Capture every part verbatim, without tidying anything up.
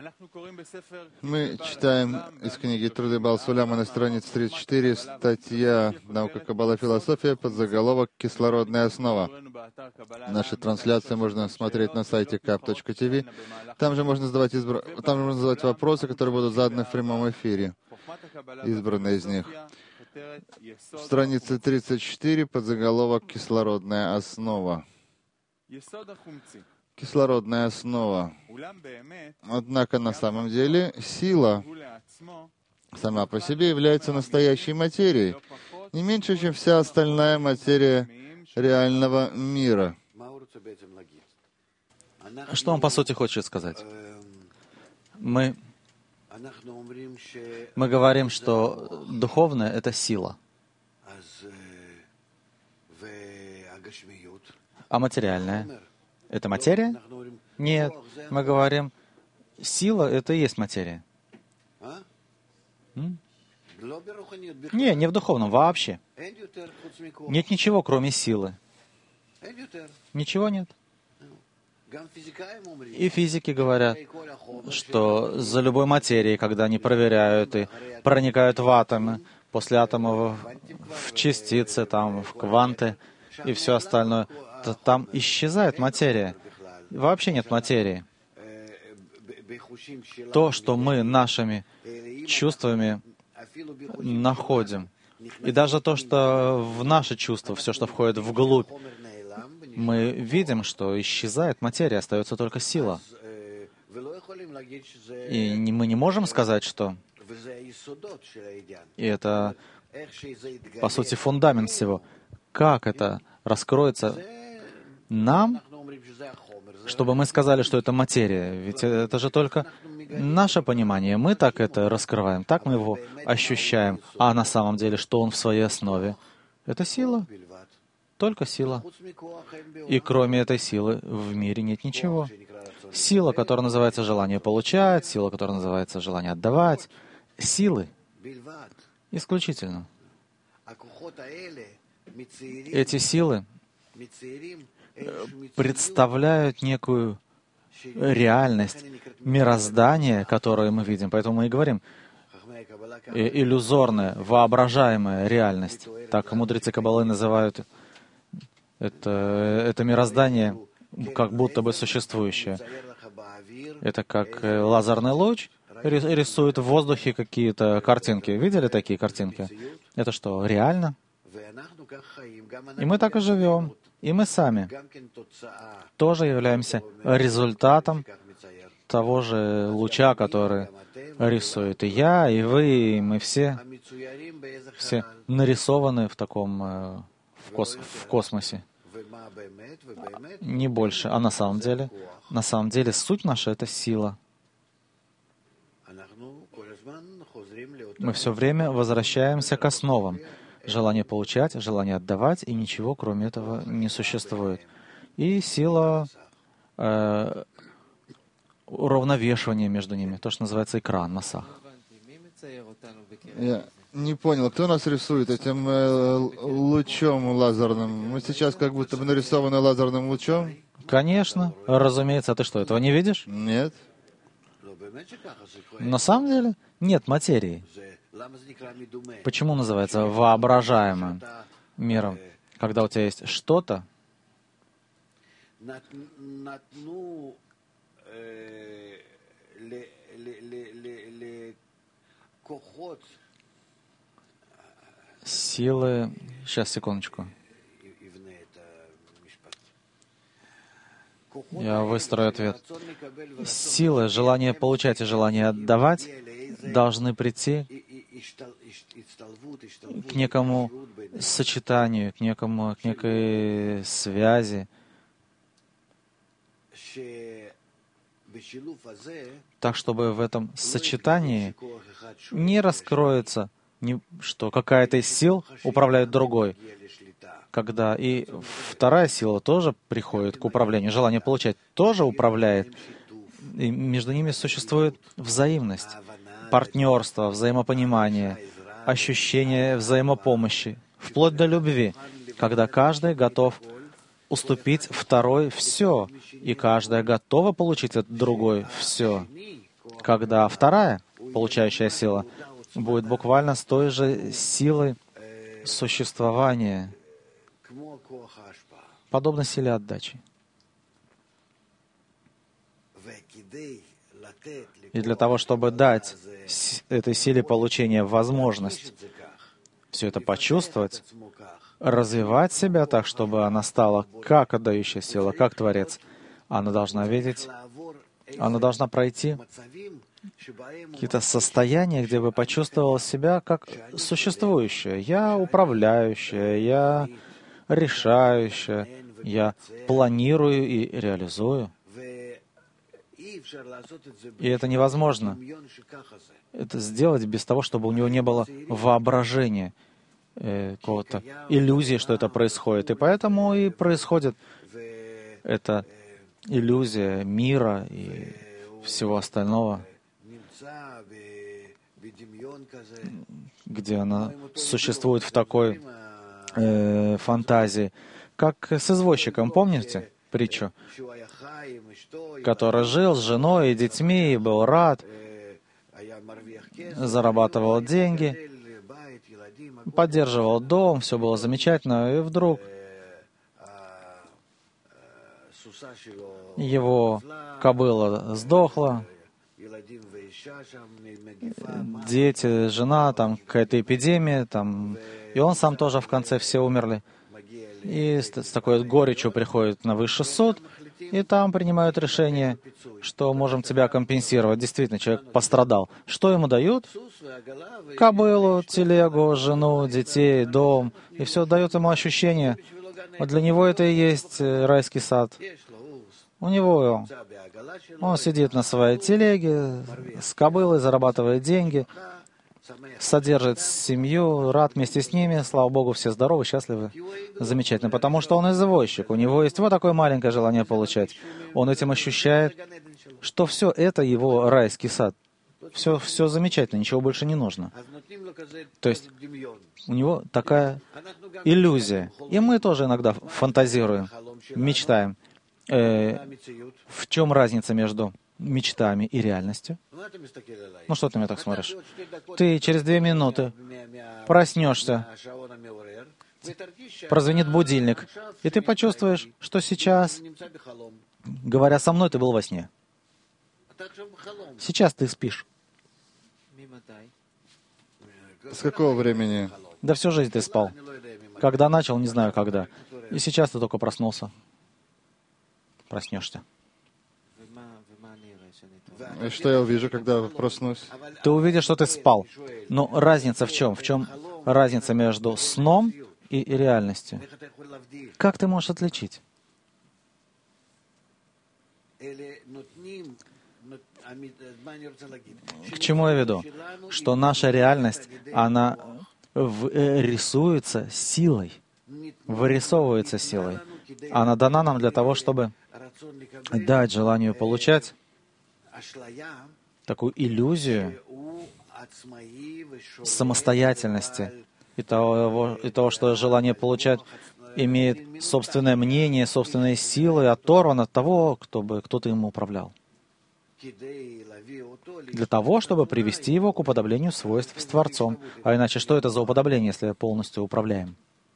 Мы читаем из книги «Труды Баал Суляма» на странице тридцать четыре, статья «Наука Каббала. Философия», подзаголовок «Кислородная основа». Наши трансляции можно смотреть на сайте кап точка ти ви. Там же можно задавать, избр... Там же можно задавать вопросы, которые будут заданы в прямом эфире, избранные из них. Страница тридцать четыре, подзаголовок «Кислородная основа». Кислородная основа. Однако на самом деле сила сама по себе является настоящей материей, не меньше, чем вся остальная материя реального мира. Что он по сути хочет сказать? Мы, мы говорим, что духовное — это сила, а материальное — это материя? Нет. Мы говорим, сила — это и есть материя. М? Не, не в духовном, вообще. Нет ничего, кроме силы. Ничего нет. И физики говорят, что за любой материей, когда они проверяют и проникают в атомы, после атомов в частицы, там, в кванты и все остальное, то там исчезает материя. Вообще нет материи. То, что мы нашими чувствами находим, и даже то, что в наши чувства, все, что входит вглубь, мы видим, что исчезает материя, остается только сила. И мы не можем сказать, что... И это, по сути, фундамент всего. Как это раскроется нам, чтобы мы сказали, что это материя? Ведь это же только наше понимание. Мы так это раскрываем, так мы его ощущаем. А на самом деле, что он в своей основе? Это сила. Только сила. И кроме этой силы в мире нет ничего. Сила, которая называется желание получать, сила, которая называется желание отдавать. Силы. Исключительно. Эти силы представляют некую реальность, мироздание, которое мы видим. Поэтому мы и говорим, иллюзорная, воображаемая реальность. Так мудрецы Каббалы называют это, это мироздание как будто бы существующее. Это как лазерный луч рисует в воздухе какие-то картинки. Видели такие картинки? Это что, реально? И мы так и живем. И мы сами тоже являемся результатом того же луча, который рисует и я, и вы, и мы все, все нарисованы в таком в, кос, в космосе. Не больше. А на самом деле, на самом деле суть наша — это сила. Мы все время возвращаемся к основам. Желание получать, желание отдавать, и ничего кроме этого не существует. И сила э, уравновешивания между ними, то, что называется экран, масах. Я не понял, кто нас рисует этим э, лучом лазерным? Мы сейчас как будто бы нарисованы лазерным лучом? Конечно, разумеется. А ты что, этого не видишь? Нет. На самом деле нет материи. Почему называется воображаемым миром? Когда у тебя есть что-то, силы... Сейчас, секундочку. Я выстрою ответ. Силы, желание получать и желание отдавать должны прийти к некому сочетанию, к некому, к некой связи, так, чтобы в этом сочетании не раскроется, не, что какая-то из сил управляет другой, когда и вторая сила тоже приходит к управлению, желание получать тоже управляет, и между ними существует взаимность, партнерство, взаимопонимание, ощущение взаимопомощи, вплоть до любви, когда каждый готов уступить второй все, и каждая готова получить от другой все. когда вторая, получающая сила, будет буквально с той же силой существования, подобно силе отдачи. И для того, чтобы дать этой силе получения возможность все это почувствовать, развивать себя так, чтобы она стала как отдающая сила, как Творец, она должна видеть, она должна пройти какие-то состояния, где бы почувствовала себя как существующая. Я управляющая, я решающая, я планирую и реализую. И это невозможно это сделать без того, чтобы у него не было воображения, э, какого-то иллюзии, что это происходит. И поэтому и происходит эта иллюзия мира и всего остального, где она существует в такой э, фантазии. Как с извозчиком, помните притчу? Который жил с женой и детьми, и был рад, зарабатывал деньги, поддерживал дом, все было замечательно, и вдруг его кобыла сдохла, дети, жена, там какая-то эпидемия, там, и он сам тоже в конце все умерли. И с, с такой горечью приходит на высший суд, и там принимают решение, что можем тебя компенсировать. Действительно, человек пострадал. Что ему дают? Кобылу, телегу, жену, детей, дом. И все дает ему ощущение. Вот для него это и есть райский сад. У него он сидит на своей телеге с кобылой, зарабатывает деньги, содержит семью, рад вместе с ними, слава Богу, все здоровы, счастливы, замечательно, потому что он извозчик, у него есть вот такое маленькое желание получать. Он этим ощущает, что все это его райский сад. Все, все замечательно, ничего больше не нужно. То есть у него такая иллюзия. И мы тоже иногда фантазируем, мечтаем. Э, в чем разница между мечтами и реальностью? Ну что ты меня так смотришь? Ты через две минуты проснешься, прозвенит будильник, и ты почувствуешь, что сейчас, говоря со мной, ты был во сне. Сейчас ты спишь. С какого времени? Да всю жизнь ты спал. Когда начал, не знаю когда. И сейчас ты только проснулся. Проснешься. И что я увижу, когда проснусь? Ты увидишь, что ты спал. Но разница в чем? В чем разница между сном и реальностью? Как ты можешь отличить? К чему я веду? Что наша реальность, она рисуется силой, вырисовывается силой. Она дана нам для того, чтобы дать желанию получать такую иллюзию самостоятельности и того, и того, что желание получать имеет собственное мнение, собственные силы, оторван от того, чтобы кто-то им управлял. Для того, чтобы привести его к уподоблению свойств с Творцом. А иначе что это за уподобление, если полностью управляем?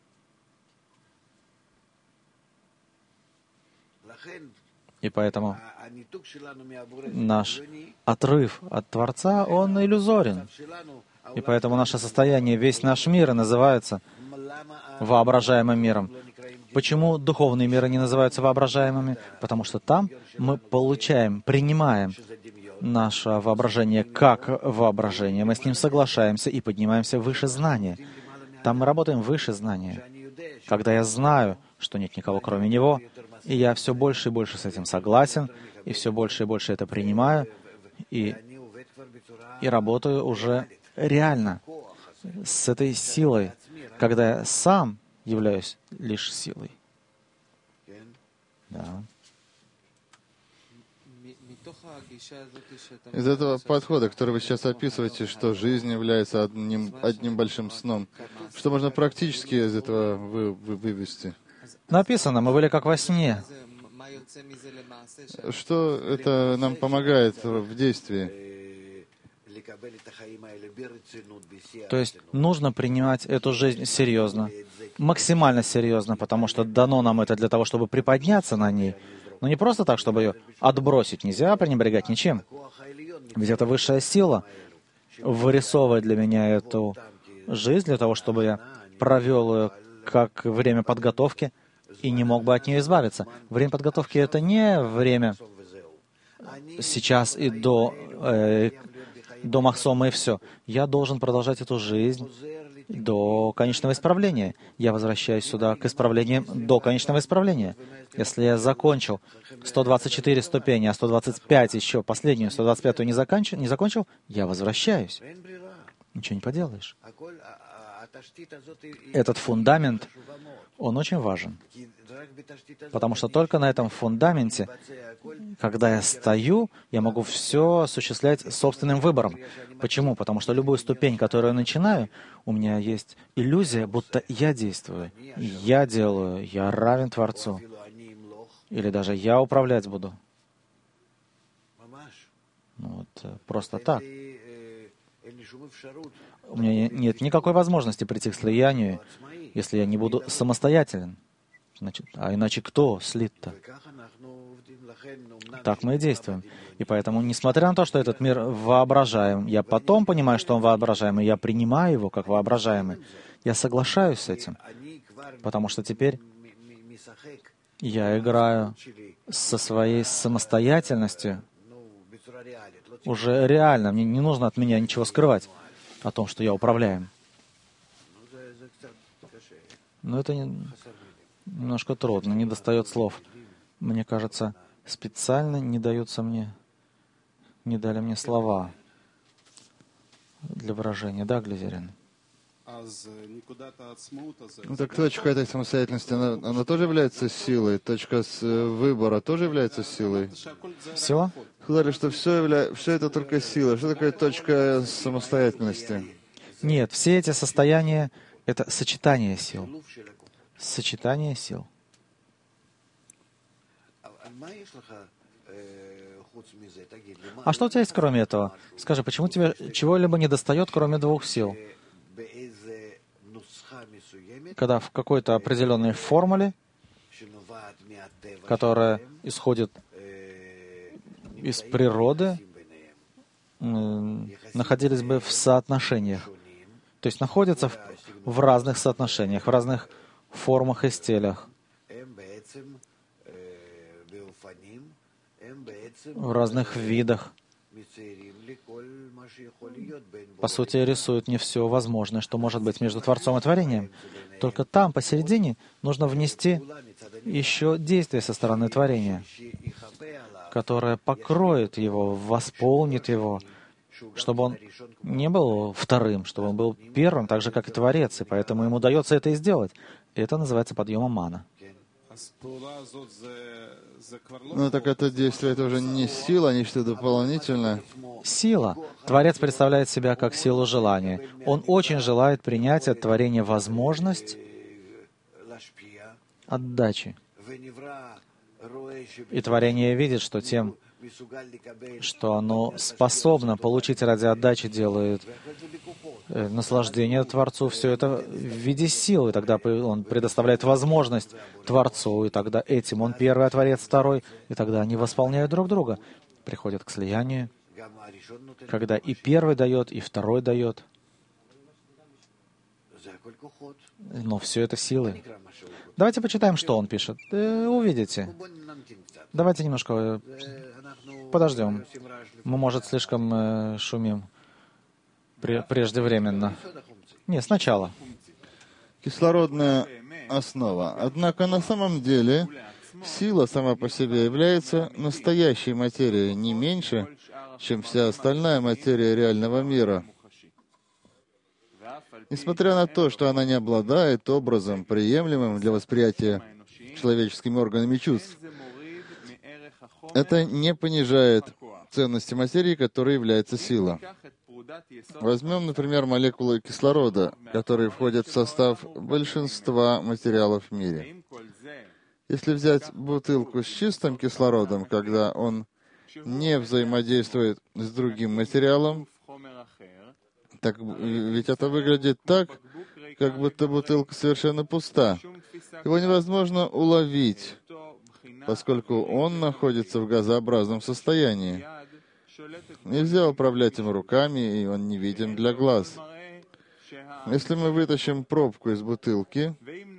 И поэтому наш отрыв от Творца, он иллюзорен. И поэтому наше состояние, весь наш мир и называется воображаемым миром. Почему духовные миры не называются воображаемыми? Потому что там мы получаем, принимаем наше воображение как воображение. Мы с ним соглашаемся и поднимаемся выше знания. Там мы работаем выше знания. Когда я знаю, что нет никого кроме Него, и я все больше и больше с этим согласен, и все больше и больше это принимаю, и, и работаю уже реально с этой силой, когда я сам являюсь лишь силой. Да. Из этого подхода, который вы сейчас описываете, что жизнь является одним, одним большим сном, что можно практически из этого вы, вы, вывести? Написано, мы были как во сне. Что это нам помогает в действии? То есть нужно принимать эту жизнь серьезно, максимально серьезно, потому что дано нам это для того, чтобы приподняться на ней, но не просто так, чтобы ее отбросить. Нельзя пренебрегать ничем. Ведь это высшая сила вырисовывает для меня эту жизнь, для того, чтобы я провел ее как время подготовки и не мог бы от нее избавиться. Время подготовки — это не время сейчас и до, э, до Махсома и все. Я должен продолжать эту жизнь до конечного исправления. Я возвращаюсь сюда к исправлению до конечного исправления. Если я закончил сто двадцать четыре ступени, а сто двадцать пять еще, последнюю, сто двадцать пятую не закончил, не закончил, я возвращаюсь. Ничего не поделаешь. Этот фундамент, он очень важен. Потому что только на этом фундаменте, когда я стою, я могу все осуществлять собственным выбором. Почему? Потому что любую ступень, которую я начинаю, у меня есть иллюзия, будто я действую, я делаю, я равен Творцу. Или даже я управлять буду. Ну, вот, просто так. У меня нет никакой возможности прийти к слиянию, если я не буду самостоятелен. Значит, а иначе кто слит-то? Так мы и действуем. И поэтому, несмотря на то, что этот мир воображаем, я потом понимаю, что он воображаемый, я принимаю его как воображаемый. Я соглашаюсь с этим, потому что теперь я играю со своей самостоятельностью уже реально. Мне не нужно от меня ничего скрывать о том, что я управляем. Но это не... немножко трудно, не достает слов. Мне кажется, специально не даются мне, не дали мне слова для выражения. Да, Глизерин? Ну, так точка этой самостоятельности, она, она тоже является силой? Точка с выбора тоже является силой? Сила? Сказали, что все, явля... все это только сила. Что такое точка самостоятельности? Нет, все эти состояния — это сочетание сил. Сочетание сил. А что у тебя есть кроме этого? Скажи, почему тебе чего-либо не достает, кроме двух сил? Когда в какой-то определенной формуле, которая исходит из природы, находились бы в соотношениях. То есть находятся в, в разных соотношениях, в разных формах и стилях, в разных видах. По сути, рисуют не все возможное, что может быть между Творцом и Творением. Только там, посередине, нужно внести еще действие со стороны Творения, которое покроет его, восполнит его, чтобы он не был вторым, чтобы он был первым, так же, как и Творец, и поэтому ему удается это и сделать. И это называется подъемом мана. Ну, так это действие, это уже не сила, а нечто дополнительное. Сила. Творец представляет себя как силу желания. Он очень желает принять от творения возможность отдачи. И творение видит, что тем, что оно способно получить ради отдачи, делает э, наслаждение Творцу, все это в виде силы. Тогда он предоставляет возможность Творцу, и тогда этим он первый, а Творец второй, и тогда они восполняют друг друга, приходят к слиянию, когда и первый дает, и второй дает. Но все это силы. Давайте почитаем, что он пишет. Э, увидите. Давайте немножко подождем. Мы, может, слишком э, шумим преждевременно. Нет, сначала. Кислородная основа. Однако на самом деле сила сама по себе является настоящей материей не меньше, чем вся остальная материя реального мира. Несмотря на то, что она не обладает образом, приемлемым для восприятия человеческими органами чувств, это не понижает ценности материи, которой является сила. Возьмем, например, молекулы кислорода, которые входят в состав большинства материалов в мире. Если взять бутылку с чистым кислородом, когда он не взаимодействует с другим материалом, Так ведь это выглядит так, как будто бутылка совершенно пуста. Его невозможно уловить, поскольку он находится в газообразном состоянии. Нельзя управлять им руками, и он не виден для глаз. Если мы вытащим пробку из бутылки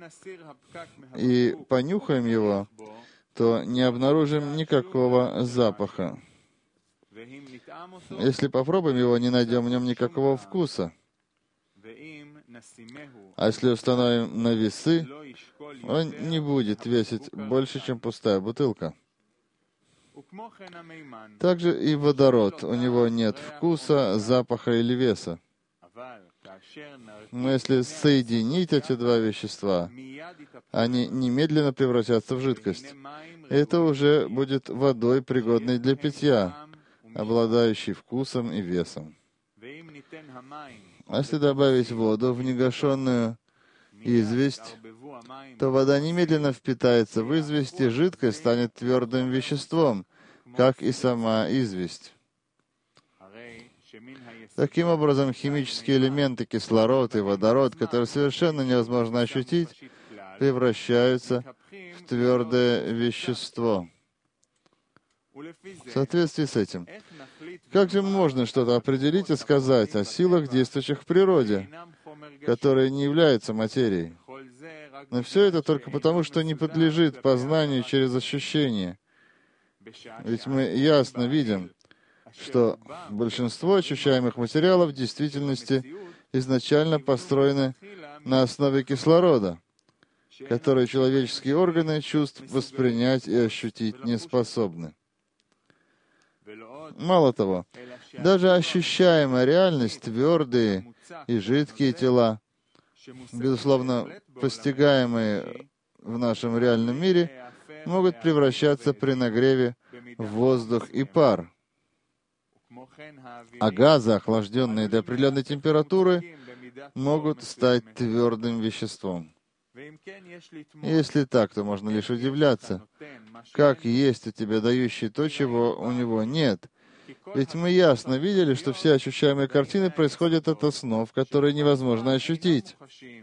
и понюхаем его, то не обнаружим никакого запаха. Если попробуем его, не найдем в нем никакого вкуса. А если установим на весы, он не будет весить больше, чем пустая бутылка. Также и водород. У него нет вкуса, запаха или веса. Но если соединить эти два вещества, они немедленно превратятся в жидкость. Это уже будет водой, пригодной для питья, обладающей вкусом и весом. А если добавить воду в негашенную известь, то вода немедленно впитается в известь, и жидкость станет твердым веществом, как и сама известь. Таким образом, химические элементы кислород и водород, которые совершенно невозможно ощутить, превращаются в твердое вещество. В соответствии с этим, как же можно что-то определить и сказать о силах, действующих в природе, которые не являются материей? Но все это только потому, что не подлежит познанию через ощущение. Ведь мы ясно видим, что большинство ощущаемых материалов в действительности изначально построены на основе кислорода, который человеческие органы чувств воспринять и ощутить не способны. Мало того, даже ощущаемая реальность, твердые и жидкие тела, безусловно, постигаемые в нашем реальном мире, могут превращаться при нагреве в воздух и пар. А газы, охлажденные до определенной температуры, могут стать твердым веществом. Если так, то можно лишь удивляться, как есть у тебя дающий то, чего у него нет. Ведь мы ясно видели, что все ощущаемые картины происходят от основ, которые невозможно ощутить,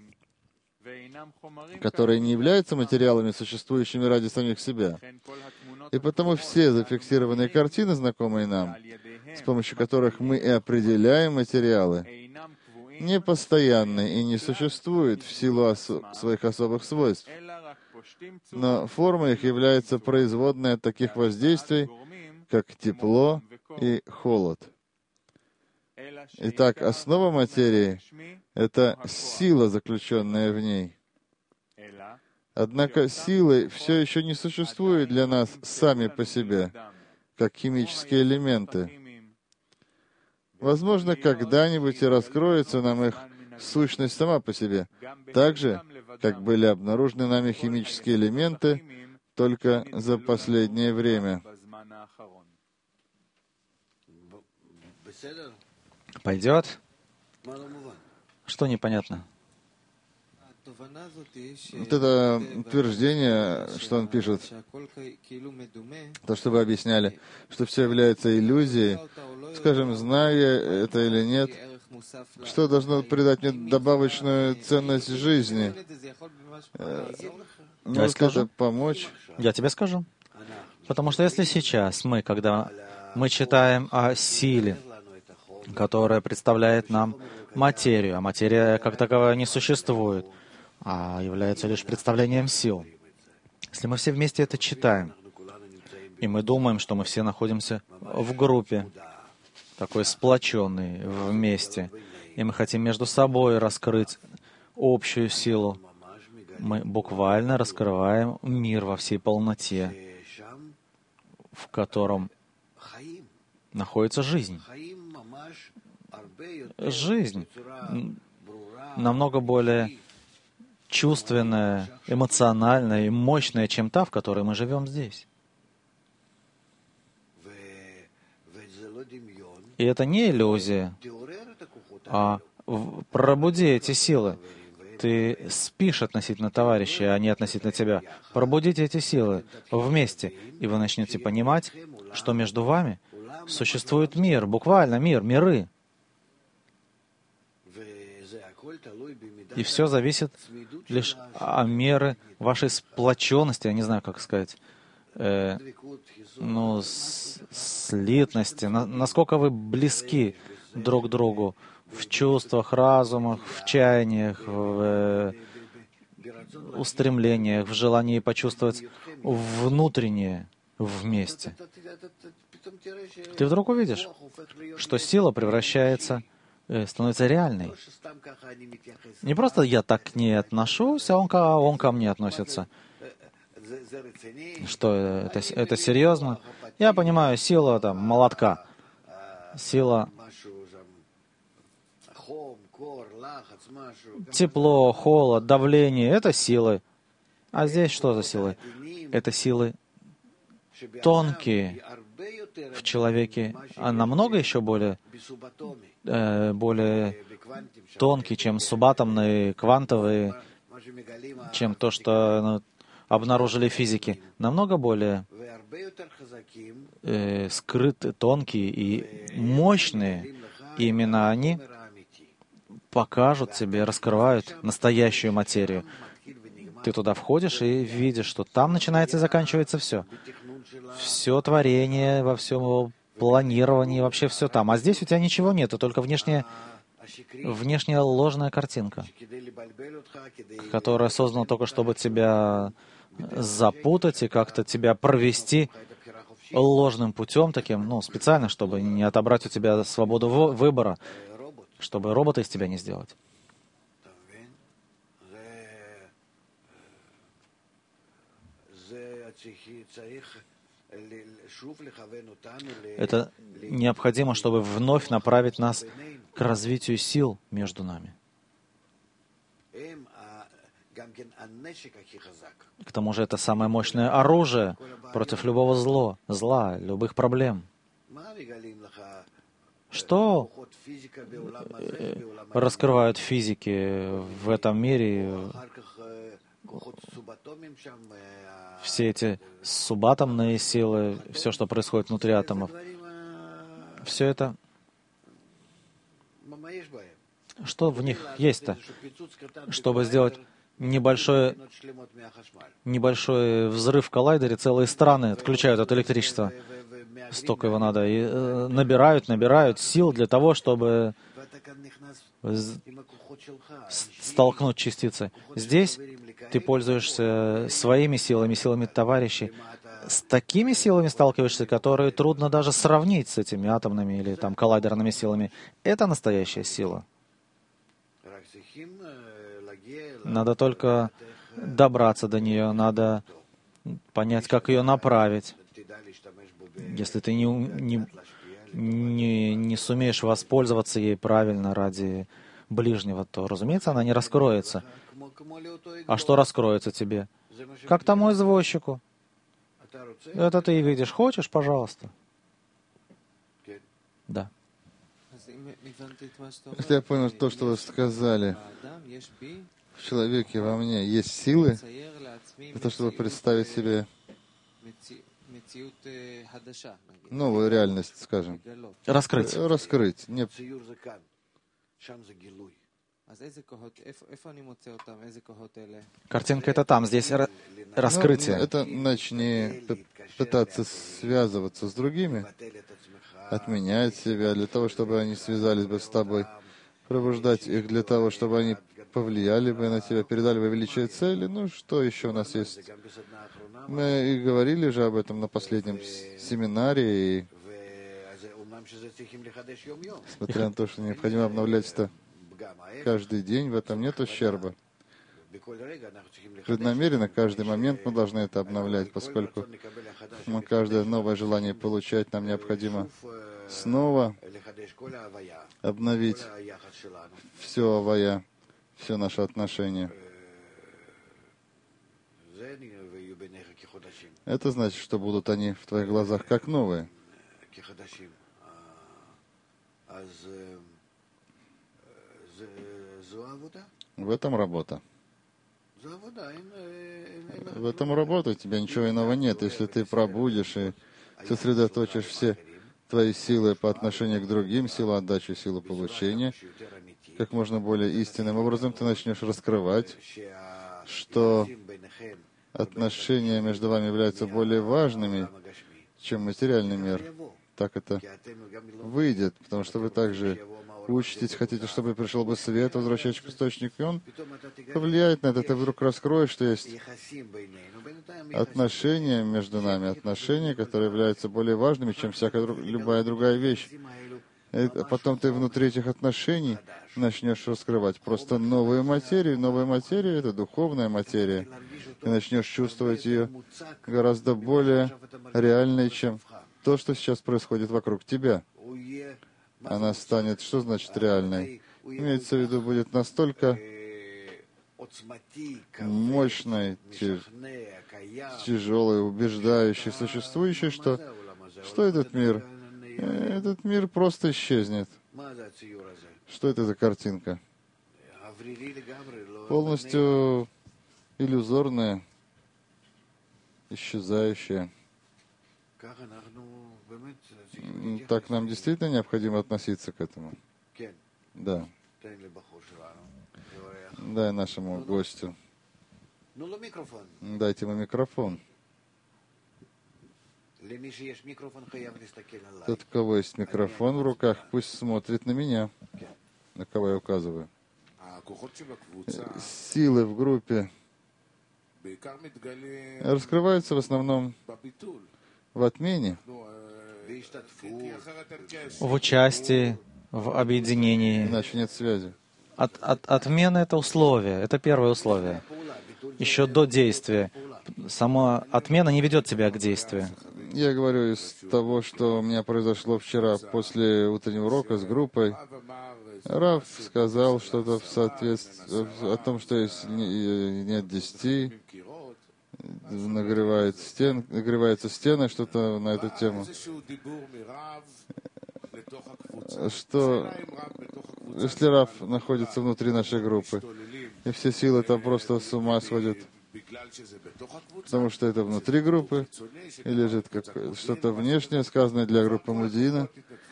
которые не являются материалами, существующими ради самих себя. И потому все зафиксированные картины, знакомые нам, с помощью которых мы и определяем материалы, не постоянны и не существуют в силу осо- своих особых свойств. Но форма их является производной от таких воздействий, как тепло и холод. Итак, основа материи — это сила, заключенная в ней. Однако силы все еще не существуют для нас сами по себе, как химические элементы. Возможно, когда-нибудь и раскроется нам их сущность сама по себе, так же, как были обнаружены нами химические элементы только за последнее время. Пойдет? Что непонятно? Вот это утверждение, что он пишет, то, что вы объясняли, что все является иллюзией, скажем, зная это или нет, что должно придать мне добавочную ценность жизни? Может ли это помочь? Я тебе скажу. Потому что если сейчас мы, когда мы читаем о силе, которая представляет нам материю, а материя как таковая не существует, а является лишь представлением сил. Если мы все вместе это читаем, и мы думаем, что мы все находимся в группе, такой сплоченной вместе, и мы хотим между собой раскрыть общую силу, мы буквально раскрываем мир во всей полноте, в котором находится жизнь. Жизнь намного более чувственная, эмоциональная и мощная, чем та, в которой мы живем здесь. И это не иллюзия, а пробуди эти силы. Ты спишь относительно товарища, а не относительно тебя. Пробудите эти силы вместе, и вы начнете понимать, что между вами существует мир, буквально мир, миры. И все зависит лишь от меры вашей сплоченности, я не знаю, как сказать, э, ну, с- слитности, на- насколько вы близки друг к другу в чувствах, разумах, в чаяниях, в э, устремлениях, в желании почувствовать внутреннее вместе. Ты вдруг увидишь, что сила превращается, э, становится реальной. Не просто я так к ней отношусь, а он, ко- а он ко мне относится. Что это, это серьезно? Я понимаю, сила там, молотка, сила тепло, холод, давление — это силы. А здесь что за силы? Это силы тонкие в человеке, а намного еще более, э, более тонкие, чем субатомные, квантовые, чем то, что ну, обнаружили физики. Намного более э, скрытые, тонкие и мощные. И именно они покажут тебе, раскрывают настоящую материю. Ты туда входишь и видишь, что там начинается и заканчивается все. Все творение, во всем его планировании, вообще все там. А здесь у тебя ничего нет, только внешняя, внешняя ложная картинка, которая создана только чтобы тебя запутать и как-то тебя провести ложным путем таким, ну, специально, чтобы не отобрать у тебя свободу выбора, чтобы робота из тебя не сделать. Это необходимо, чтобы вновь направить нас к развитию сил между нами. К тому же это самое мощное оружие против любого зла, зла, любых проблем. Что раскрывают физики в этом мире? Все эти субатомные силы, все, что происходит внутри атомов, все это, что в них есть-то, чтобы сделать небольшой, небольшой взрыв в коллайдере, целые страны отключают от электричества. Столько его надо. И э, набирают, набирают сил для того, чтобы столкнуть частицы. Здесь ты пользуешься своими силами, силами товарищей. С такими силами сталкиваешься, которые трудно даже сравнить с этими атомными или там коллайдерными силами. Это настоящая сила. Надо только добраться до нее, надо понять, как ее направить. Если ты не, не, не, не сумеешь воспользоваться ей правильно ради ближнего, то, разумеется, она не раскроется. А что раскроется тебе? Как тому извозчику. Это ты и видишь. Хочешь, пожалуйста. Да. Если я понял то, что вы сказали, в человеке, во мне есть силы для того, чтобы представить себе новую реальность, скажем. Раскрыть. Раскрыть. Не... Картинка это там, здесь раскрытие. Ну, это начни пытаться связываться с другими, отменять себя для того, чтобы они связались бы с тобой, пробуждать их для того, чтобы они повлияли бы на тебя, передали бы величие цели. Ну, что еще у нас есть? Мы и говорили же об этом на последнем семинаре, и несмотря на то, что необходимо обновлять это каждый день, в этом нет ущерба. Преднамеренно, каждый момент мы должны это обновлять, поскольку мы каждое новое желание получать, нам необходимо снова обновить все авая, все наши отношения. Это значит, что будут они в твоих глазах как новые. В этом работа. В этом работа, у тебя ничего иного нет. Если ты пробудешь и сосредоточишь все твои силы по отношению к другим, силу отдачи, силу получения, как можно более истинным образом ты начнешь раскрывать, что отношения между вами являются более важными, чем материальный мир. Так это выйдет, потому что вы также учитесь, хотите, чтобы пришел бы свет, возвращающий к источнику, и он повлияет на это. Ты вдруг раскроешь, что есть отношения между нами, отношения, которые являются более важными, чем всякая друг, любая другая вещь. И потом ты внутри этих отношений начнешь раскрывать просто новую материю. Новая материя — это духовная материя. Ты начнешь чувствовать ее гораздо более реальной, чем то, что сейчас происходит вокруг тебя. Она станет, что значит реальной? Имеется в виду, будет настолько мощной, тяжелой, убеждающей, существующей, что, что этот мир? Этот мир просто исчезнет. Что это за картинка? Полностью иллюзорная, исчезающая. Так нам действительно необходимо относиться к этому? Да. Дай нашему гостю. Дайте ему микрофон. Тот, у кого есть микрофон в руках, пусть смотрит на меня, на кого я указываю. Силы в группе раскрываются в основном в отмене, в участии, в объединении. Иначе нет связи. От, от, отмена — это условие, это первое условие. Еще до действия. Сама отмена не ведет тебя к действию. Я говорю из того, что у меня произошло вчера после утреннего урока с группой. Рав сказал что-то в соответствии о том, что если нет десяти, нагревает стен, нагревается стены, что-то на эту тему. Что если Рав находится внутри нашей группы, и все силы там просто с ума сводят, потому что это внутри группы, или же это как что-то внешнее, сказанное для группы Мудина.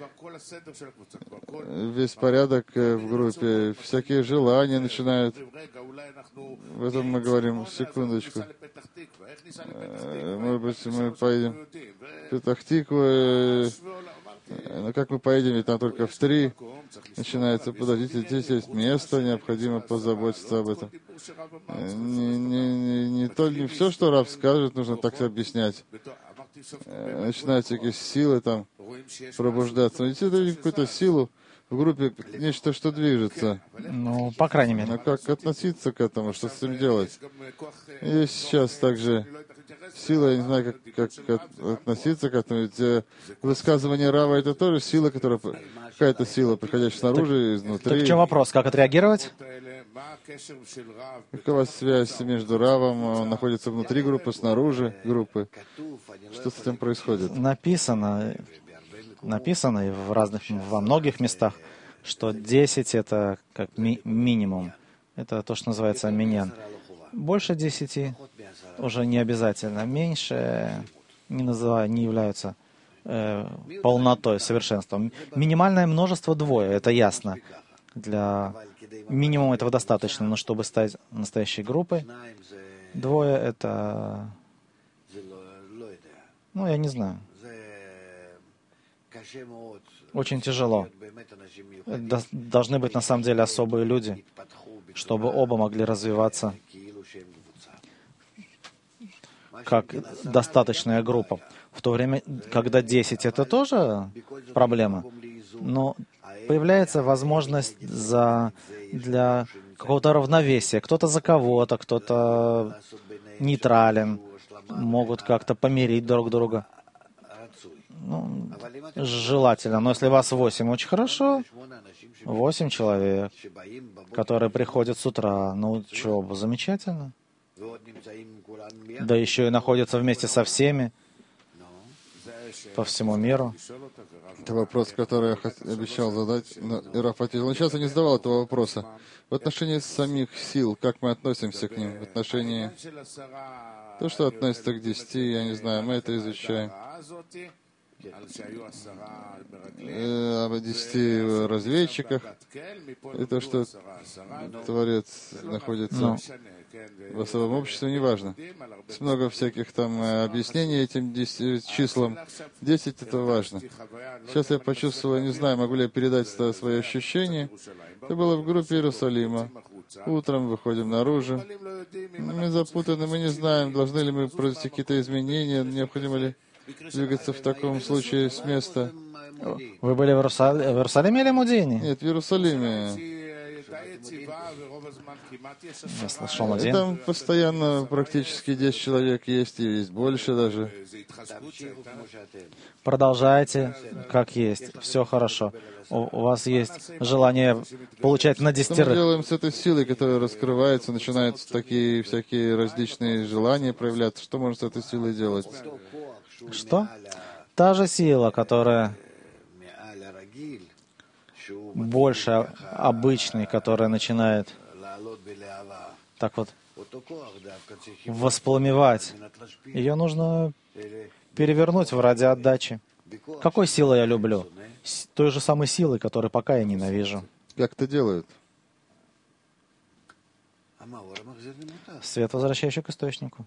Весь порядок в группе, всякие желания начинают. В этом мы говорим, секундочку. Может быть, мы поедем в Петах-Тикву, но как мы поедем, ведь там только в три начинается, подождите, здесь есть место, необходимо позаботиться об этом. Не, не, не, не, то, не все, что Рав скажет, нужно так объяснять. Начинают всякие силы там пробуждаться. Но действительно какую-то силу в группе, нечто, что движется. Ну, по крайней мере. Но как относиться к этому, что с этим делать? Есть сейчас также сила, я не знаю, как, как относиться к этому. Ведь высказывание Рава — это тоже сила, которая, какая-то сила, приходящая снаружи, так, изнутри. Так в чем вопрос? Как отреагировать? Какова связь между Равом? Он находится внутри группы, снаружи группы. Что с этим происходит? Написано, написано и в разных, во многих местах, что десять — это как ми- минимум. Это то, что называется миньян. Больше десяти уже не обязательно. Меньше не, называю, не являются э, полнотой, совершенством. Минимальное множество двое, это ясно. Для минимума этого достаточно, но чтобы стать настоящей группой, двое — это... Ну, я не знаю. Очень тяжело. До- должны быть на самом деле особые люди, чтобы оба могли развиваться как достаточная группа. В то время, когда десять — это тоже проблема, но появляется возможность за, для какого-то равновесия. Кто-то за кого-то, кто-то нейтрален, могут как-то помирить друг друга. Ну, желательно. Но если вас восемь, очень хорошо. Восемь человек, которые приходят с утра на учебу. Замечательно. Да еще и находятся вместе со всеми по всему миру. Это вопрос, который я хот- обещал задать, но Раф ответил. Но сейчас я не задавал этого вопроса. В отношении самих сил, как мы относимся к ним? В отношении... То, что относится к десяти, я не знаю, мы это изучаем. э, об десяти разведчиках, и то, что Творец находится Ну, в особом обществе, неважно. Есть много всяких там э, объяснений этим десяти числам. Десять — это важно. Сейчас я почувствовал, не знаю, могу ли я передать свои ощущения. Это было в группе Иерусалима. Утром выходим наружу. Мы запутаны, мы не знаем, должны ли мы произвести какие-то изменения, необходимо ли двигаться в таком случае с места. вы были в, Иерусал... в Иерусалиме или Мудине? Нет, в Иерусалиме. Я слышал И Мудин. там постоянно практически десять человек есть, и есть больше даже. Продолжайте, как есть. Все хорошо. У, у вас есть желание получать на Что мы десятерых. делаем с этой силой, которая раскрывается, начинаются такие всякие различные желания проявляться? Что можно с этой силой делать? Что? Та же сила, которая больше обычной, которая начинает так вот воспламевать. Ее нужно перевернуть в ради отдачи. Какой силой я люблю? С той же самой силой, которую пока я ненавижу. Как это делают? Свет, возвращающий к источнику.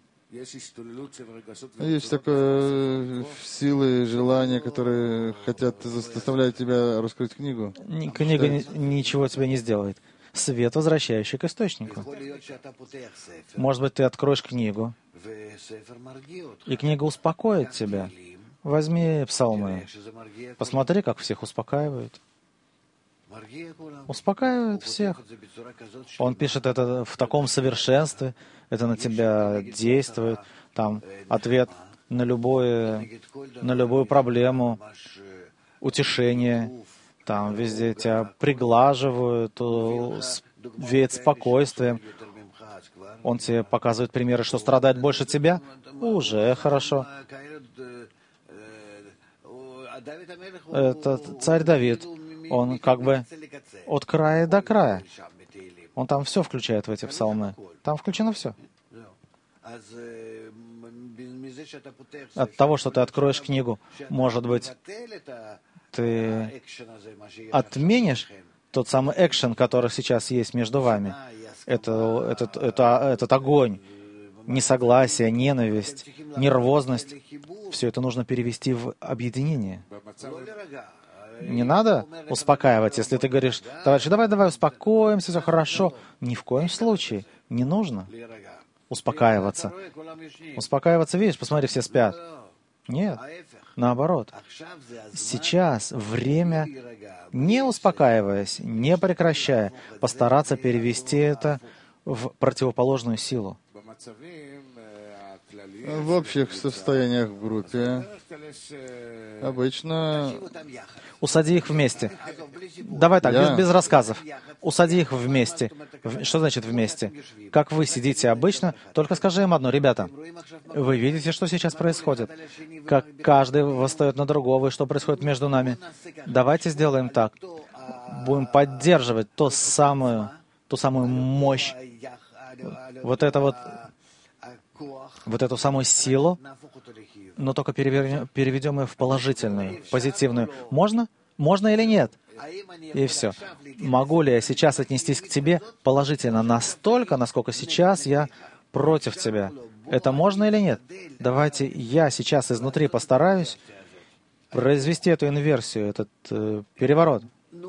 Есть такое силы, желания, которые хотят заставлять тебя раскрыть книгу. Ни- Книга ни- ничего тебе не сделает. Свет, возвращающий к источнику. Может быть, ты откроешь книгу, и книга успокоит тебя. Возьми псалмы. Посмотри, как всех успокаивают. Успокаивает всех. Он пишет это в таком совершенстве, это на тебя действует. Там ответ на, любое, на любую проблему, утешение. Там везде тебя приглаживают, э, с- веет спокойствием. Он тебе показывает примеры, что страдает больше тебя. Уже хорошо. Это царь Давид. Он как бы от края до края. Он там все включает в эти псалмы. Там включено все. От того, что ты откроешь книгу, может быть, ты отменишь тот самый экшен, который сейчас есть между вами. Это, этот, это, этот огонь, несогласие, ненависть, нервозность. Все это нужно перевести в объединение. Не надо успокаивать, если ты говоришь: товарищ, давай, давай, успокоимся, все хорошо. Ни в коем случае не нужно успокаиваться. Успокаиваться, видишь, посмотри, все спят. Нет, наоборот. Сейчас время, не успокаиваясь, не прекращая, постараться перевести это в противоположную силу. В общих состояниях в группе обычно... Усади их вместе. Давай так, Я- без, без рассказов. Усади их вместе. В- Что значит вместе? Как вы сидите обычно, только скажи им одно: ребята, вы видите, что сейчас происходит? Как каждый восстает на другого, и что происходит между нами? Давайте сделаем так. Будем поддерживать ту самую, ту самую мощь, вот это вот, вот эту самую силу, но только перевернем- переведем ее в положительную, позитивную. Можно? Можно или нет? И все. Могу ли я сейчас отнестись к тебе положительно настолько, насколько сейчас я против тебя? Это можно или нет? Давайте я сейчас изнутри постараюсь произвести эту инверсию, этот э, переворот.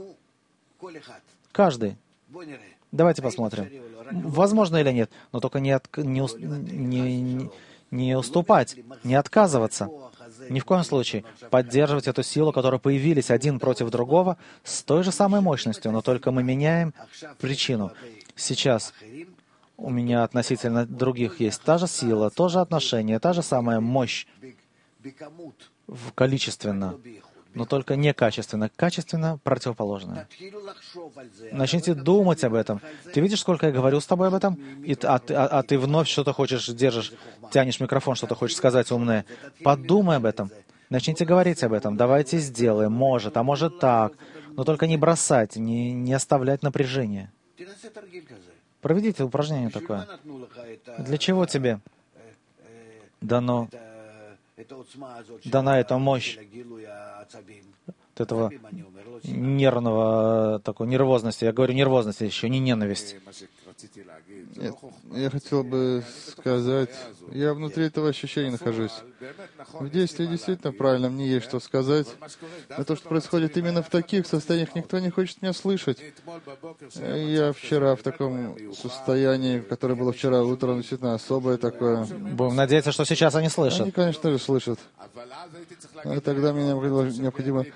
Каждый. Давайте посмотрим. Возможно или нет, но только не, от, не, ус- не, не, не уступать, не отказываться. Ни в коем случае. Поддерживать эту силу, которая появились один против другого, с той же самой мощностью, но только мы меняем причину. Сейчас у меня относительно других есть та же сила, то же отношение, та же самая мощь в количественно, но только не качественно. Качественно противоположное. Начните думать об этом. Ты видишь, сколько я говорю с тобой об этом? И, т- а, ты- а- а ты вновь что-то хочешь, держишь, тянешь микрофон, что-то хочешь сказать умное. Подумай об этом. Начните говорить об этом. Давайте сделаем. Может, а может так. Но только не бросать, не, не оставлять напряжение. Проведите упражнение такое. Для чего тебе дано дана эта мощь от этого нервного, такой нервозности. Я говорю нервозности, еще не ненависть. Нет, я хотел бы сказать, я внутри этого ощущения нахожусь. В действии действительно правильно, мне есть что сказать. Но то, что происходит именно в таких состояниях, никто не хочет меня слышать. Я вчера в таком состоянии, которое было вчера утром, действительно особое такое. Будем надеяться, что сейчас они слышат. Они, конечно же, слышат. А тогда мне необходимо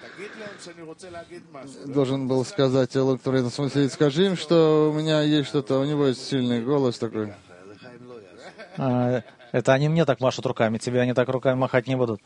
должен был сказать Элон, который на самом деле, скажи им, что у меня есть что-то, у него есть сильный голос такой. А, это они мне так машут руками, тебе они так руками махать не будут.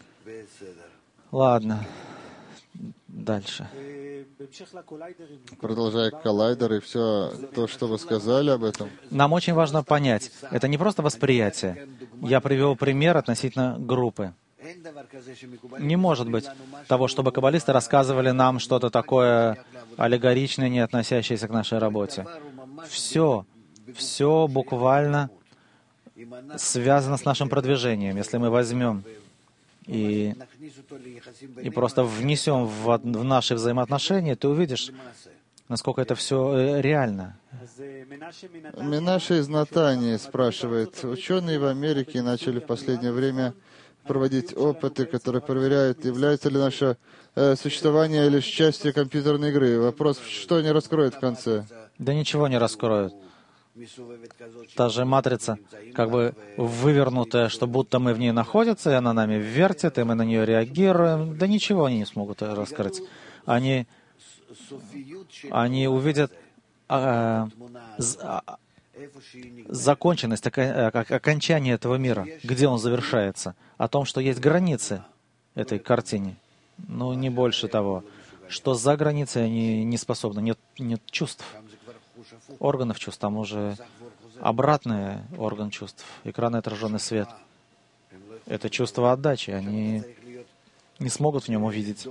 Ладно. Дальше. Продолжая коллайдер и все то, что вы сказали об этом. Нам очень важно понять, это не просто восприятие. Я привел пример относительно группы. Не может быть того, чтобы каббалисты рассказывали нам что-то такое аллегоричное, не относящееся к нашей работе. Все, все буквально связано с нашим продвижением. Если мы возьмем и, и просто внесем в, в наши взаимоотношения, ты увидишь, насколько это все реально. Менаше из Натании спрашивает, ученые в Америке начали в последнее время проводить опыты, которые проверяют, является ли наше э, существование лишь частью компьютерной игры. Вопрос, что они раскроют в конце? Да ничего не раскроют. Та же матрица, как бы вывернутая, что будто мы в ней находимся, и она нами вертит, и мы на нее реагируем. Да ничего они не смогут раскрыть. Они, они увидят а, а, законченность, окончание этого мира, где он завершается, о том, что есть границы этой картине, но не больше того, что за границей они не способны, нет, нет чувств, органов чувств, там уже обратный орган чувств, экранный отраженный свет. Это чувство отдачи, они не смогут в нем увидеть.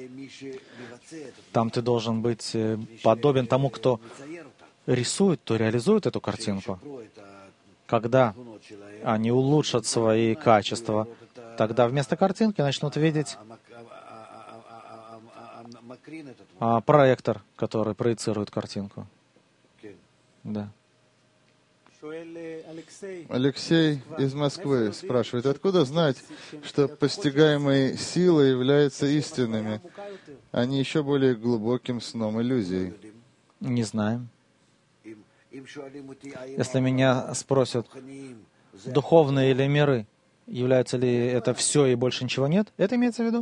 Там ты должен быть подобен тому, кто рисует, то реализует эту картинку. Когда они улучшат свои качества, тогда вместо картинки начнут видеть а, проектор, который проецирует картинку. Да. Алексей из Москвы спрашивает, откуда знать, что постигаемые силы являются истинными, а не еще более глубоким сном иллюзий? Не знаем. Если меня спросят, духовные или миры, являются ли это все и больше ничего нет, это имеется в виду?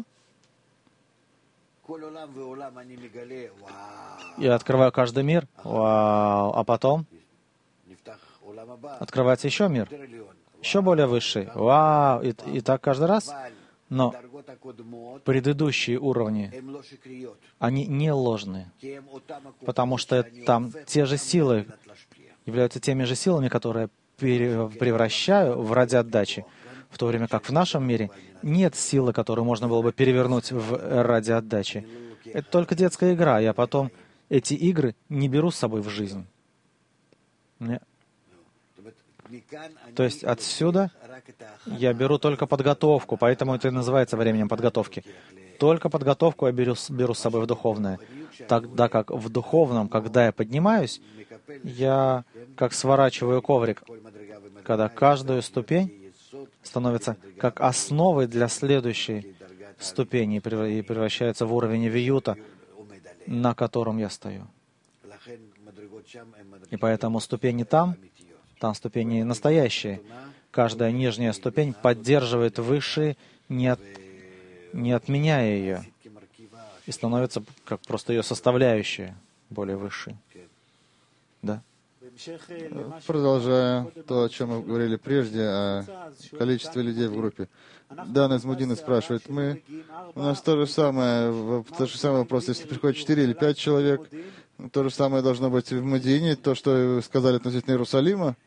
Я открываю каждый мир, вау, а потом открывается еще мир, еще более высший, вау, и, и так каждый раз. Но предыдущие уровни, они не ложные, потому что там те же силы являются теми же силами, которые превращаю в ради отдачи, в то время как в нашем мире нет силы, которую можно было бы перевернуть в ради отдачи. Это только детская игра, я потом эти игры не беру с собой в жизнь. Нет. То есть отсюда я беру только подготовку, поэтому это и называется временем подготовки. Только подготовку я беру, беру с собой в духовное. Тогда как в духовном, когда я поднимаюсь, я как сворачиваю коврик, когда каждую ступень становится как основой для следующей ступени и превращается в уровень виюта, на котором я стою. И поэтому ступени там, там ступени настоящие. Каждая нижняя ступень поддерживает высшие, не, от, не отменяя ее, и становится как просто ее составляющая, более высшей. Да. Продолжая то, о чем мы говорили прежде, о количестве людей в группе. Дан из Мудины спрашивает, мы, у нас то же самое, то же самое вопрос, если приходит четыре или пять человек, то же самое должно быть в Мадине, то, что вы сказали относительно Иерусалима.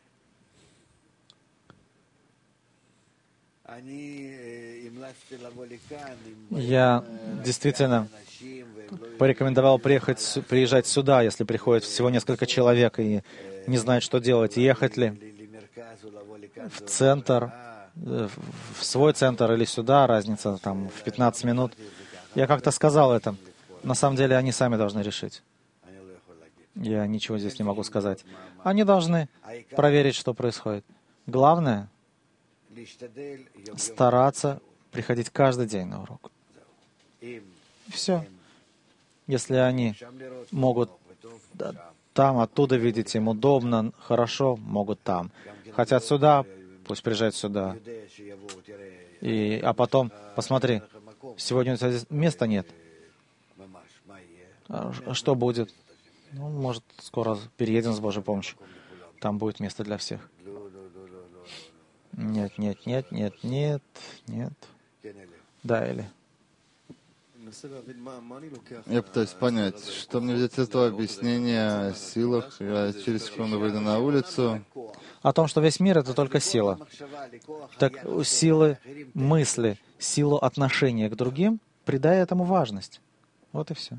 Я действительно порекомендовал приехать, приезжать сюда, если приходит всего несколько человек и не знает, что делать, ехать ли в центр в свой центр или сюда, разница там в пятнадцать минут. Я как-то сказал это. На самом деле они сами должны решить. Я ничего здесь не могу сказать. Они должны проверить, что происходит. Главное — стараться приходить каждый день на урок. Все. Если они могут там, оттуда видеть, им удобно, хорошо, могут там. Хотят сюда, пусть приезжают сюда. И, а потом, посмотри, сегодня у тебя здесь места нет. А что будет? Ну, может, скоро переедем с Божьей помощью. Там будет место для всех. Нет, нет, нет, нет, нет, нет. Да, или? Я пытаюсь понять, что мне взять из этого объяснения о силах. Я через секунду выйду на улицу. О том, что весь мир — это только сила. Так у силы мысли, силу отношения к другим, придай этому важность. Вот и все.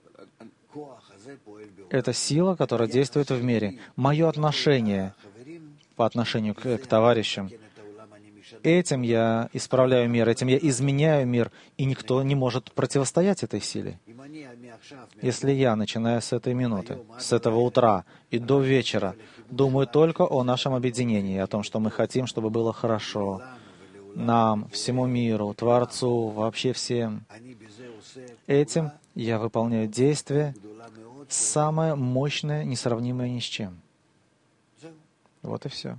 Это сила, которая действует в мире. Мое отношение по отношению к, к товарищам, этим я исправляю мир, этим я изменяю мир, и никто не может противостоять этой силе. Если я, начиная с этой минуты, с этого утра и до вечера, думаю только о нашем объединении, о том, что мы хотим, чтобы было хорошо нам, всему миру, Творцу, вообще всем, этим я выполняю действие, самое мощное, несравнимое ни с чем. Вот и все.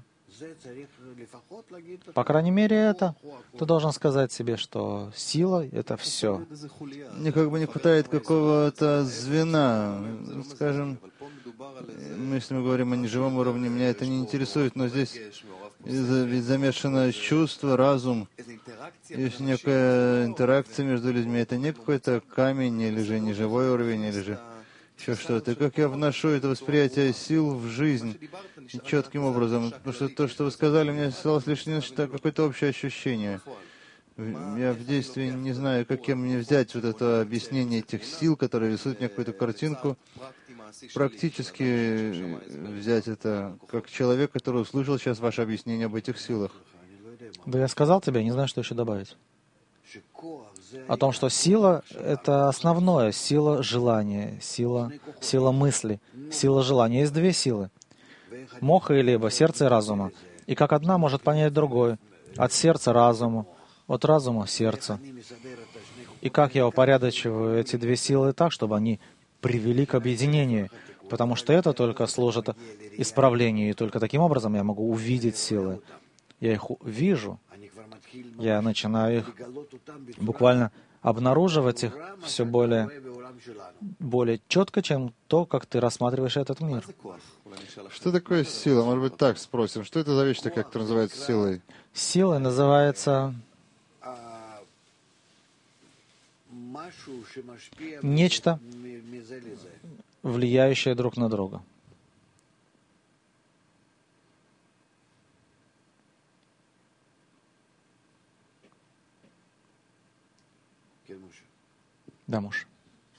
По крайней мере, это ты должен сказать себе, что сила — это все. Мне как бы не хватает какого-то звена. Скажем, если мы говорим о неживом уровне, меня это не интересует, но здесь ведь замешано чувство, разум. Есть некая интеракция между людьми. Это не какой-то камень, или же неживой уровень, или же еще что-то. И как я вношу это восприятие сил в жизнь четким образом. Потому что то, что вы сказали, мне осталось лишь нечто, какое-то общее ощущение. Я в действии не знаю, каким мне взять вот это объяснение этих сил, которые рисуют мне какую-то картинку. Практически взять это как человек, который услышал сейчас ваше объяснение об этих силах. Да я сказал тебе, не знаю, что еще добавить. О том, что сила — это основное, сила желания, сила, сила мысли, сила желания. Есть две силы. Моха и либо, сердце и разума. И как одна может понять другое. От сердца разуму, от разума сердца. И как я упорядочиваю эти две силы так, чтобы они привели к объединению. Потому что это только служит исправлению, и только таким образом я могу увидеть силы. Я их вижу, я начинаю их буквально обнаруживать их все более, более четко, чем то, как ты рассматриваешь этот мир. Что такое сила? Может быть, так спросим. Что это за вещь такая, которая называется силой? Сила называется нечто, влияющее друг на друга. Да, муж.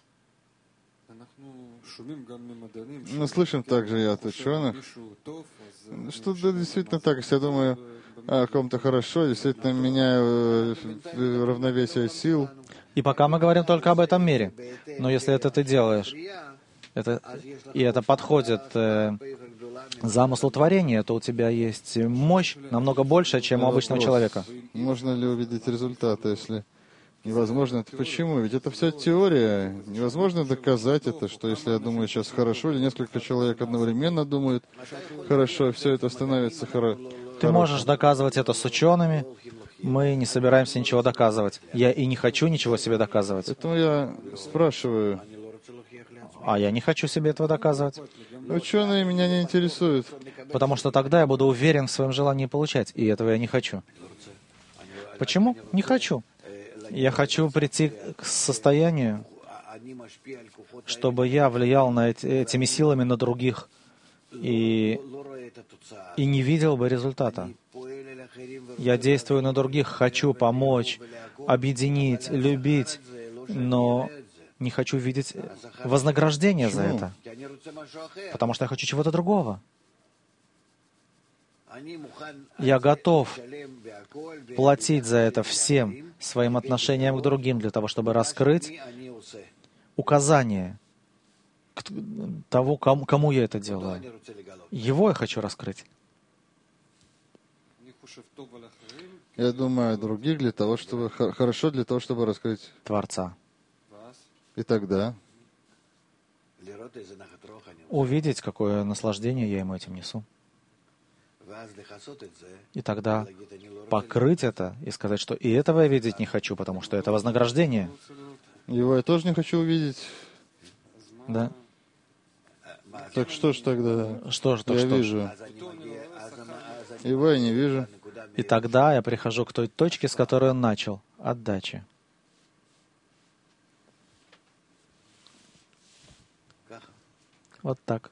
Мы слышим также и от ученых, что да, действительно так. Если я думаю о ком-то хорошо, действительно меняю равновесие сил. И пока мы говорим только об этом мире. Но если это ты делаешь, это, и это подходит э, замыслу творения, то у тебя есть мощь намного больше, чем у обычного человека. Можно ли увидеть результаты, если невозможно? Это почему? Ведь это вся теория. Невозможно доказать это, что если я думаю сейчас хорошо, или несколько человек одновременно думают хорошо, все это становится хоро- Ты можешь доказывать это с учеными. Мы не собираемся ничего доказывать. Я и не хочу ничего себе доказывать. Поэтому я спрашиваю. А я не хочу себе этого доказывать. Ученые меня не интересуют. Потому что тогда я буду уверен в своем желании получать, и этого я не хочу. Почему? Не хочу. Я хочу прийти к состоянию, чтобы я влиял на эти, этими силами на других и, и не видел бы результата. Я действую на других, хочу помочь, объединить, любить, но не хочу видеть вознаграждения за это, потому что я хочу чего-то другого. Я готов платить за это всем своим отношением к другим для того, чтобы раскрыть указание того, кому, кому я это делаю. Его я хочу раскрыть. Я думаю о других для того, чтобы хорошо для того, чтобы раскрыть Творца. И тогда увидеть, какое наслаждение я ему этим несу. И тогда покрыть это и сказать, что и этого я видеть не хочу, потому что это вознаграждение. Его я тоже не хочу увидеть. Да. Так что ж тогда? Что ж, так я что вижу. ж? Его я не вижу. И тогда я прихожу к той точке, с которой он начал, отдачи. Вот так.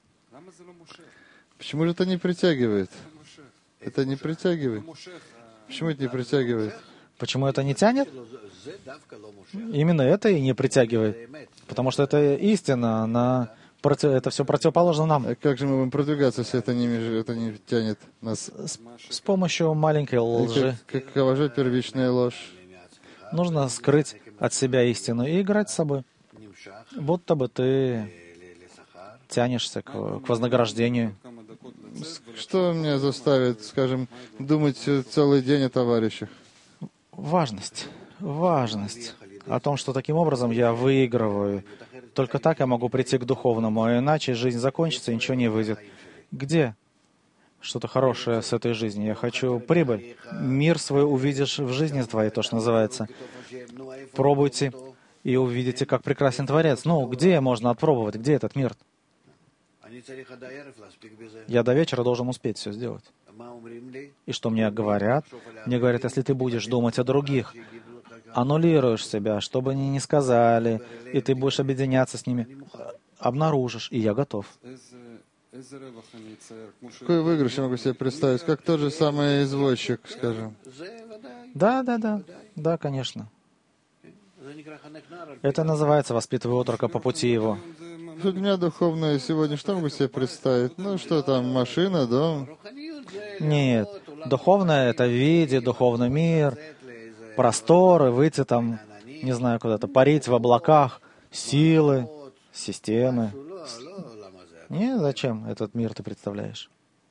Почему же это не притягивает? Это не притягивает. Почему это не притягивает? Почему это не тянет? Именно это и не притягивает. Потому что это истина, она против... это все противоположно нам. А как же мы будем продвигаться, если это не, это не тянет нас? С, с помощью маленькой лжи. Как, какова же первичная ложь? Нужно скрыть от себя истину и играть с собой. Будто бы ты тянешься к, к вознаграждению. Что меня заставит, скажем, думать целый день о товарищах? Важность. Важность. О том, что таким образом я выигрываю. Только так я могу прийти к духовному, а иначе жизнь закончится и ничего не выйдет. Где что-то хорошее с этой жизни? Я хочу прибыль. Мир свой увидишь в жизни твоей, то, что называется. Пробуйте и увидите, как прекрасен Творец. Ну, где можно отпробовать? Где этот мир? Я до вечера должен успеть все сделать. И что мне говорят? Мне говорят, если ты будешь думать о других, аннулируешь себя, что бы они ни сказали, и ты будешь объединяться с ними, обнаружишь, и я готов. Какой выигрыш я могу себе представить? Как тот же самый извозчик, скажем. Да, да, да, да, конечно. Это называется «воспитывай отрока по пути его». Для меня духовное сегодня что могу себе представить? Ну, что там, машина, дом? Нет. Духовное — это видеть, духовный мир, просторы, выйти там, не знаю, куда-то, парить в облаках, силы, системы. Нет, зачем этот мир ты представляешь?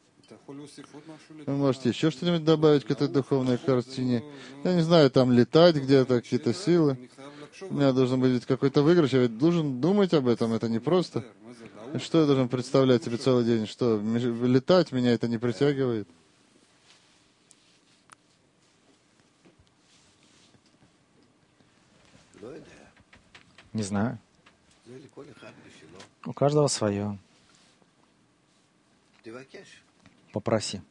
Вы можете еще что-нибудь добавить к этой духовной картине? Я не знаю, там летать где-то, какие-то силы. У меня должен быть какой-то выигрыш, я ведь должен думать об этом, это не просто. Что я должен представлять себе целый день? Что, летать меня это не притягивает? Не знаю. У каждого свое. Попроси.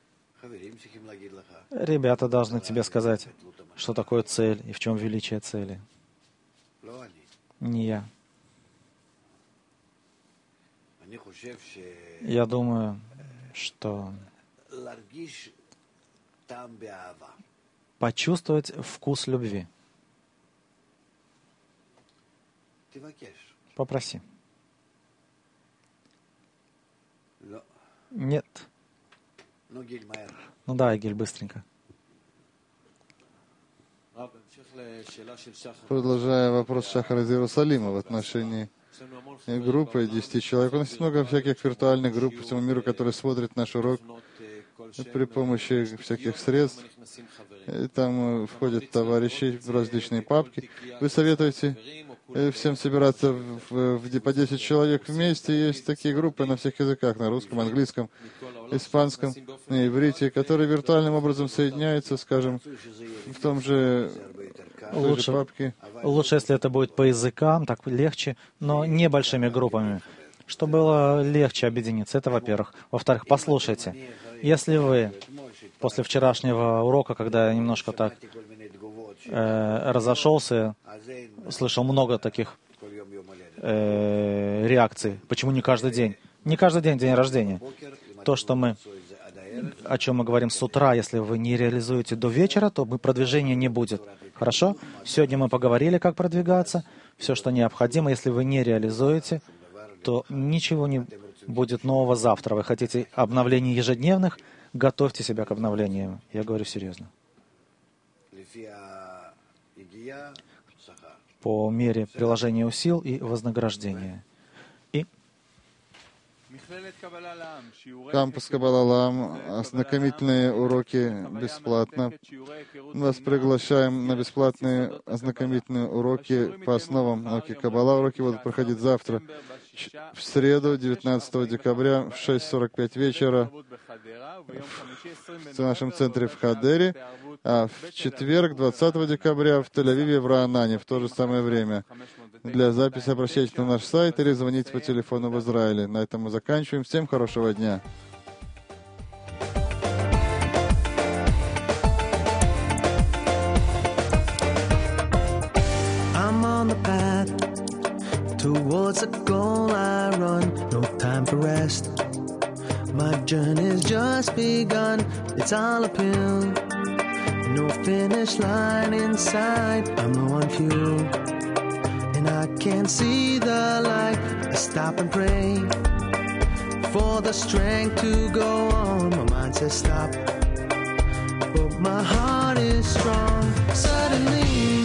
Ребята должны тебе сказать, что такое цель и в чем величие цели. Не я. Я думаю, что почувствовать вкус любви. Попроси. Нет. Ну да, Игель, быстренько. Продолжая вопрос Шахара из Иерусалима в отношении группы десяти человек. У нас есть много всяких виртуальных групп по всему миру, которые смотрят наш урок при помощи всяких средств. И там входят товарищи в различные папки. Вы советуете всем собираться в, в, по десять человек вместе? Есть такие группы на всех языках, на русском, английском, испанском, на иврите, которые виртуальным образом соединяются, скажем, в том же, в той Лучше, же папке. лучше, если это будет по языкам, так легче, но не большими группами, чтобы было легче объединиться. Это, во-первых. Во-вторых, послушайте, если вы после вчерашнего урока, когда я немножко так э, разошелся, слышал много таких э, реакций. Почему не каждый день? Не каждый день день рождения. То, что мы, о чем мы говорим с утра, если вы не реализуете до вечера, то продвижения не будет. Хорошо? Сегодня мы поговорили, как продвигаться. Все, что необходимо, если вы не реализуете, то ничего не будет нового завтра. Вы хотите обновлений ежедневных, Готовьте себя к обновлению. Я говорю серьезно. По мере приложения усил и вознаграждения. И Кампус Каббала-Лам, ознакомительные уроки бесплатно. Мы вас приглашаем на бесплатные ознакомительные уроки по основам науки Каббала. Уроки будут проходить завтра, в среду, девятнадцатого декабря, в шесть сорок пять вечера в нашем центре в Хадере, а в четверг, двадцатого декабря, в Тель-Авиве, в Раанане, в то же самое время. Для записи обращайтесь на наш сайт или звоните по телефону в Израиле. На этом мы заканчиваем. Всем хорошего дня. Towards a goal I run, no time for rest. My journey's just begun, it's all uphill. No finish line in sight, I'm low on fuel. And I can't see the light, I stop and pray for the strength to go on. My mind says stop, but my heart is strong. Suddenly,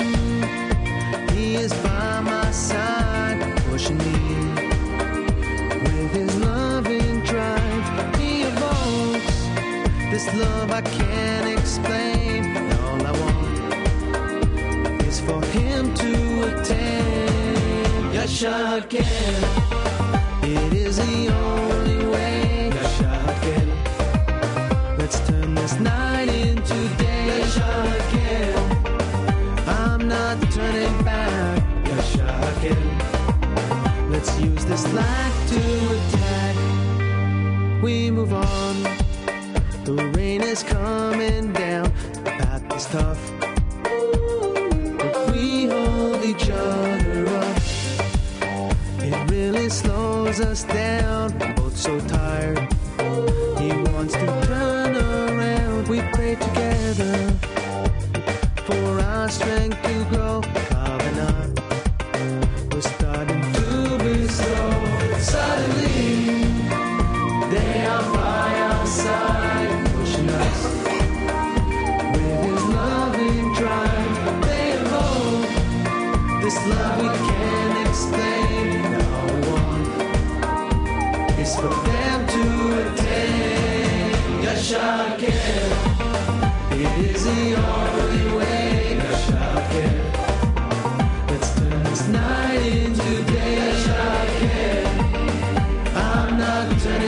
He is by my side, pushing me with His loving drive. He evokes this love I can't explain. And all I want is for Him to attain. Yashaken, it is the only way. Yashaken, let's turn this night into day. Yashaken, I'm not turning back. Yashaken, let's use this light to attack. We move on. The rain is coming down. The path is tough, but we hold each other up. It really slows us down. We're both so tired. He wants to turn around. We pray together for our strength to grow. Kavanah, we're starting to be slow. Suddenly, they are by our side, pushing us with His loving drive. They evoke this love we can't explain. And all we want is for them to attain. Yashaken, it is the only way. Yashaken, let's turn this night into day. Yashaken, I'm not turning